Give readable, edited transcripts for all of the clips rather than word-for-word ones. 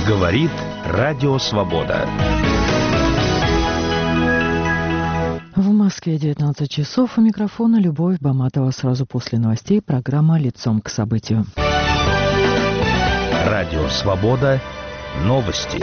Говорит Радио Свобода. В Москве 19 часов. У микрофона Любовь Баматова. Сразу после новостей программа «Лицом к событию». Радио Свобода. Новости.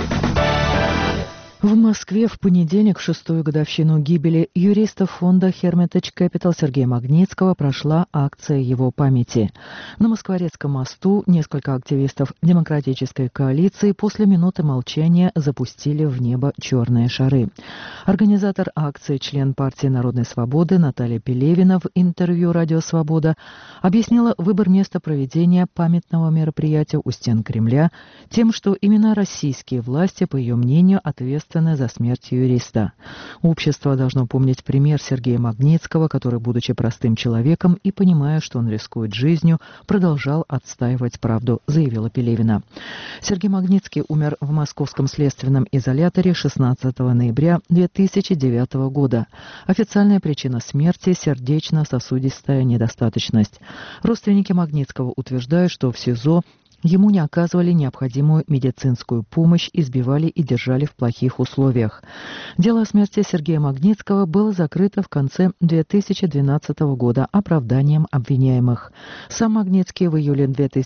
В Москве в понедельник, в 6-ю годовщину гибели юриста фонда Hermitage Capital Сергея Магнитского, прошла акция его памяти. На Москворецком мосту несколько активистов демократической коалиции после минуты молчания запустили в небо черные шары. Организатор акции, член партии Народной свободы Наталья Пелевина в интервью «Радио Свобода» объяснила выбор места проведения памятного мероприятия у стен Кремля тем, что именно российские власти, по ее мнению, ответственны за смерть юриста. Общество должно помнить пример Сергея Магнитского, который, будучи простым человеком и понимая, что он рискует жизнью, продолжал отстаивать правду, заявила Пелевина. Сергей Магнитский умер в московском следственном изоляторе 16 ноября 2009 года. Официальная причина смерти – сердечно-сосудистая недостаточность. Родственники Магнитского утверждают, что в СИЗО ему не оказывали необходимую медицинскую помощь, избивали и держали в плохих условиях. Дело о смерти Сергея Магнитского было закрыто в конце 2012 года оправданием обвиняемых. Сам Магнитский в июле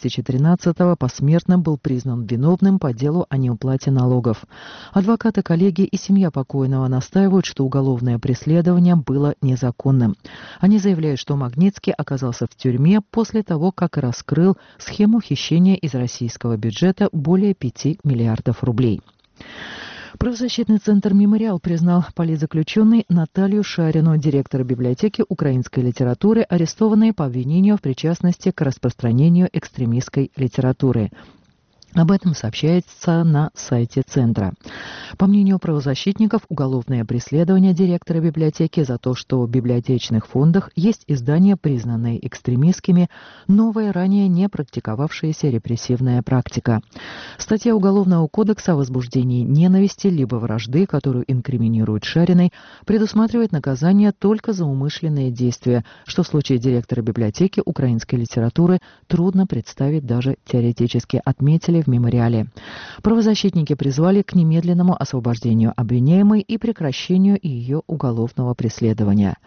2013 посмертно был признан виновным по делу о неуплате налогов. Адвокаты, коллеги и семья покойного настаивают, что уголовное преследование было незаконным. Они заявляют, что Магнитский оказался в тюрьме после того, как раскрыл схему хищения из российского бюджета более 5 миллиардов рублей. Правозащитный центр «Мемориал» признал политзаключенной Наталью Шарину, директора библиотеки украинской литературы, арестованной по обвинению в причастности к распространению экстремистской литературы. Об этом сообщается на сайте Центра. По мнению правозащитников, уголовное преследование директора библиотеки за то, что в библиотечных фондах есть издания, признанные экстремистскими, новая, ранее не практиковавшаяся репрессивная практика. Статья Уголовного кодекса о возбуждении ненависти либо вражды, которую инкриминирует Шариной, предусматривает наказание только за умышленные действия, что в случае директора библиотеки украинской литературы трудно представить даже теоретически, отметили в «Мемориале». Правозащитники призвали к немедленному освобождению обвиняемой и прекращению ее уголовного преследования.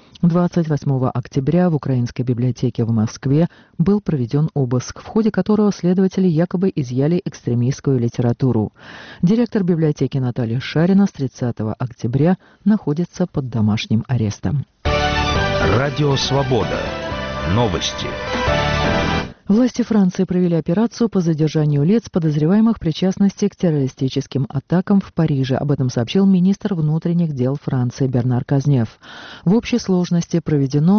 28 октября в Украинской библиотеке в Москве был проведен обыск, в ходе которого следователи якобы изъяли экстремистскую литературу. Директор библиотеки Наталья Шарина с 30 октября находится под домашним арестом. Радио Свобода. Новости. Власти Франции провели операцию по задержанию лиц, подозреваемых в причастности к террористическим атакам в Париже. Об этом сообщил министр внутренних дел Франции Бернар Казнев. В общей сложности проведено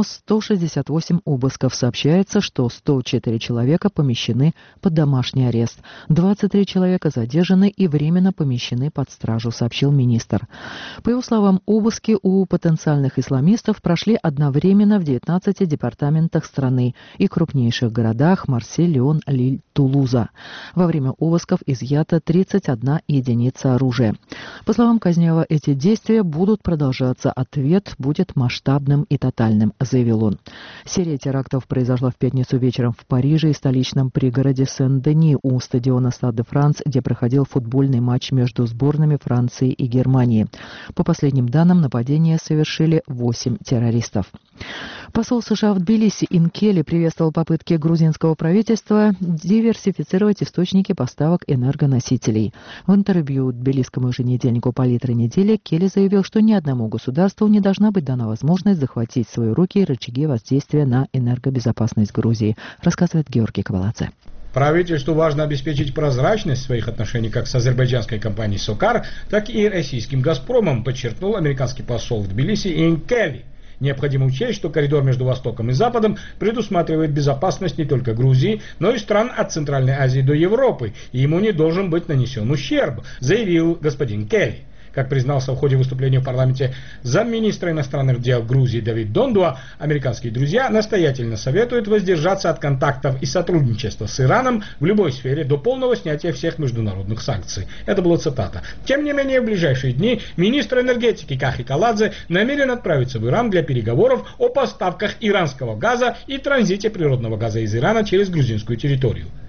168 обысков. Сообщается, что 104 человека помещены под домашний арест. 23 человека задержаны и временно помещены под стражу, сообщил министр. По его словам, обыски у потенциальных исламистов прошли одновременно в 19 департаментах страны и крупнейших городах Марсель, Лион, Лиль, Тулуза. Во время обысков изъято 31 единица оружия. По словам Казнева, эти действия будут продолжаться. Ответ будет масштабным и тотальным, заявил он. Серия терактов произошла в пятницу вечером в Париже и столичном пригороде Сен-Дени у стадиона Стад де Франс, где проходил футбольный матч между сборными Франции и Германии. По последним данным, нападение совершили 8 террористов. Посол США в Тбилиси Ин Келли приветствовал попытки грузинского правительства диверсифицировать источники поставок энергоносителей. В интервью тбилисскому еженедельнику «Палитра недели» Келли заявил, что ни одному государству не должна быть дана возможность захватить в свои руки рычаги воздействия на энергобезопасность Грузии, рассказывает Георгий Коваладзе. Правительству важно обеспечить прозрачность своих отношений как с азербайджанской компанией «Сокар», так и российским «Газпромом», подчеркнул американский посол в Тбилиси Ин Келли. Необходимо учесть, что коридор между Востоком и Западом предусматривает безопасность не только Грузии, но и стран от Центральной Азии до Европы, и ему не должен быть нанесен ущерб, заявил господин Келли. Как признался в ходе выступления в парламенте замминистра иностранных дел Грузии Давид Дондуа, американские друзья настоятельно советуют воздержаться от контактов и сотрудничества с Ираном в любой сфере до полного снятия всех международных санкций. Это была цитата. Тем не менее, в ближайшие дни министр энергетики Кахи Каладзе намерен отправиться в Иран для переговоров о поставках иранского газа и транзите природного газа из Ирана через грузинскую территорию.